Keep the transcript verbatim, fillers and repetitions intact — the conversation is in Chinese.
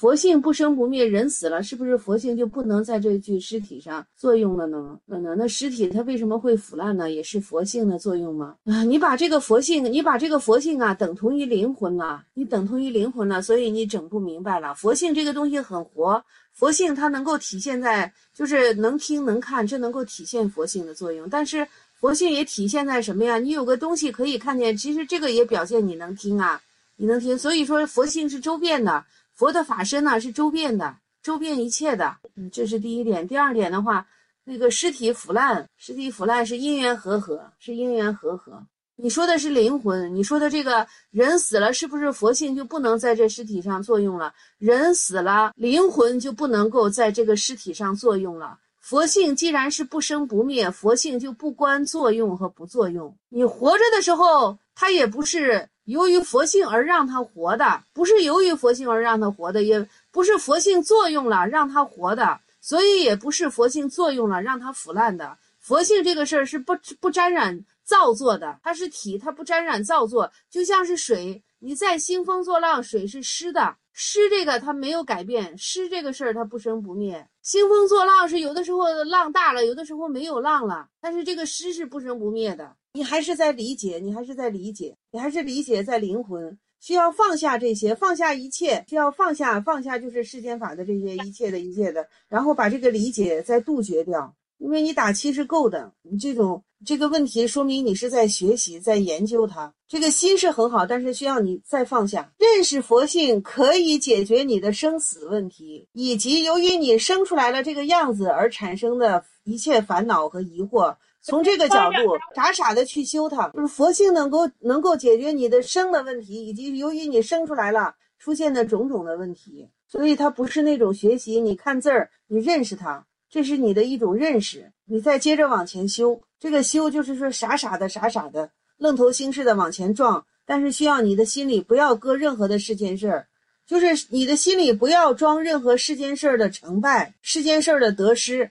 佛性不生不灭，人死了，是不是佛性就不能在这具尸体上作用了呢？那那那尸体它为什么会腐烂呢？也是佛性的作用吗？啊，你把这个佛性，你把这个佛性啊等同于灵魂了，你等同于灵魂了，所以你整不明白了。佛性这个东西很活，佛性它能够体现在就是能听能看，这能够体现佛性的作用。但是佛性也体现在什么呀？你有个东西可以看见，其实这个也表现你能听啊，你能听。所以说佛性是周遍的。佛的法身呢是周遍的，周遍一切的，嗯，这是第一点。第二点的话，那个尸体腐烂，尸体腐烂是因缘和合，是因缘和合。你说的是灵魂，你说的这个人死了，是不是佛性就不能在这尸体上作用了？人死了，灵魂就不能够在这个尸体上作用了。佛性既然是不生不灭，佛性就不关作用和不作用。你活着的时候，它也不是由于佛性而让它活的，不是由于佛性而让它活的，也不是佛性作用了让它活的，所以也不是佛性作用了让它腐烂的。佛性这个事儿是不不沾染造作的，它是体，它不沾染造作，就像是水，你再兴风作浪，水是湿的，湿这个它没有改变，湿这个事儿它不生不灭。兴风作浪是有的时候浪大了，有的时候没有浪了，但是这个湿是不生不灭的。你还是在理解，你还是在理解，你还是理解在灵魂，需要放下这些，放下一切，需要放下，放下就是世间法的这些一切的一切的，然后把这个理解再杜绝掉。因为你打七是够的，你这种这个问题说明你是在学习，在研究它。这个心是很好，但是需要你再放下。认识佛性可以解决你的生死问题，以及由于你生出来了这个样子而产生的一切烦恼和疑惑。从这个角度傻傻的去修它，就是佛性能够能够解决你的生的问题，以及由于你生出来了出现的种种的问题。所以它不是那种学习你看字儿你认识它，这是你的一种认识，你再接着往前修。这个修就是说傻傻的傻傻的愣头青似的往前撞，但是需要你的心里不要搁任何的世间事儿，就是你的心里不要装任何世间事儿的成败，世间事儿的得失，